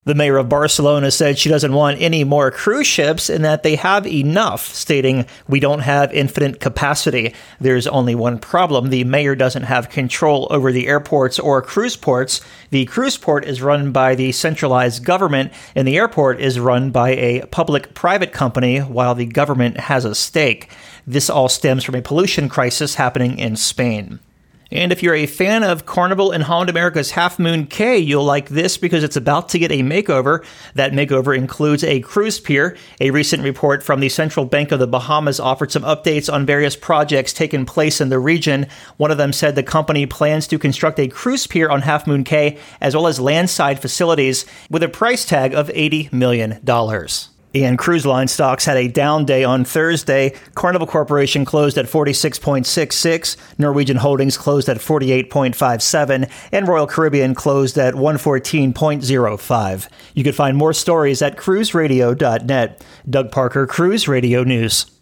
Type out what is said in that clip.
The mayor of Barcelona said she doesn't want any more cruise ships and that they have enough, stating, "We don't have infinite capacity. There's only one problem. The mayor doesn't have control over the airports or cruise ports. The cruise port is run by the centralized government, and the airport is run by a public-private company, while the government has a stake. This all stems from a pollution crisis happening in Spain." And if you're a fan of Carnival and Holland America's Half Moon Cay, you'll like this because it's about to get a makeover. That makeover includes a cruise pier. A recent report from the Central Bank of the Bahamas offered some updates on various projects taking place in the region. One of them said the company plans to construct a cruise pier on Half Moon Cay, as well as landside facilities, with a price tag of $80 million. And cruise line stocks had a down day on Thursday. Carnival Corporation closed at 46.66, Norwegian Holdings closed at 48.57, and Royal Caribbean closed at 114.05. You can find more stories at cruiseradio.net. Doug Parker, Cruise Radio News.